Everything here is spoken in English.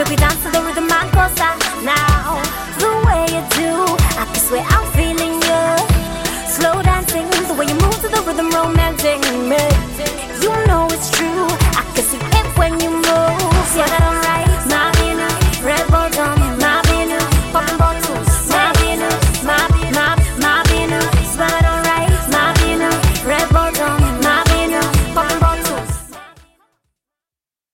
we dance to the rhythm and cosa. Now, the way you do, I can swear I'm feeling you. Slow dancing, the way you move to the rhythm, romancing me.